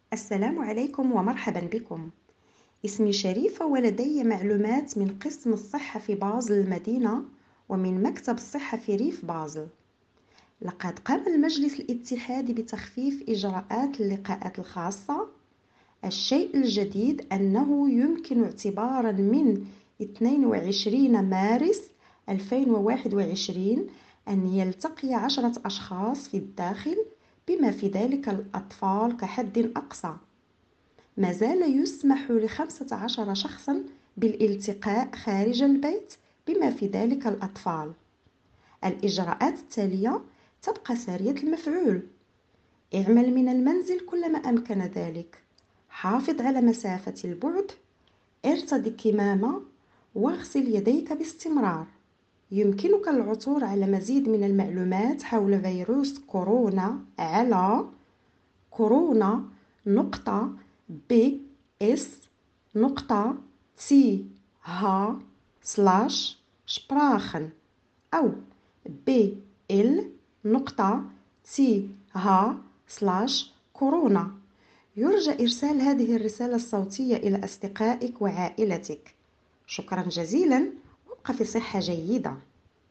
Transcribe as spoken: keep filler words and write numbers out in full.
السلام عليكم ومرحبا بكم. اسمي شريفة ولدي معلومات من قسم الصحة في بازل المدينة ومن مكتب الصحة في ريف بازل. لقد قام المجلس الاتحادي بتخفيف إجراءات اللقاءات الخاصة. الشيء الجديد أنه يمكن اعتبارا من اثنين وعشرين مارس ألفين وواحد وعشرين أن يلتقي عشرة أشخاص في الداخل، بما في ذلك الأطفال كحد أقصى. ما زال يسمح لخمسة عشر شخصا بالالتقاء خارج البيت، بما في ذلك الأطفال. الإجراءات التالية تبقى سارية المفعول: اعمل من المنزل كلما أمكن ذلك، حافظ على مسافة البعد، ارتدي كمامة، واغسل يديك باستمرار. يمكنك العثور على مزيد من المعلومات حول فيروس كورونا على كورونا نقطة بي اس نقطة تي ها سلاش شبراخن أو بي ال نقطة تي ها سلاش كورونا. يرجى إرسال هذه الرسالة الصوتية إلى أصدقائك وعائلتك. شكرا جزيلا، وابق في صحة جيدة.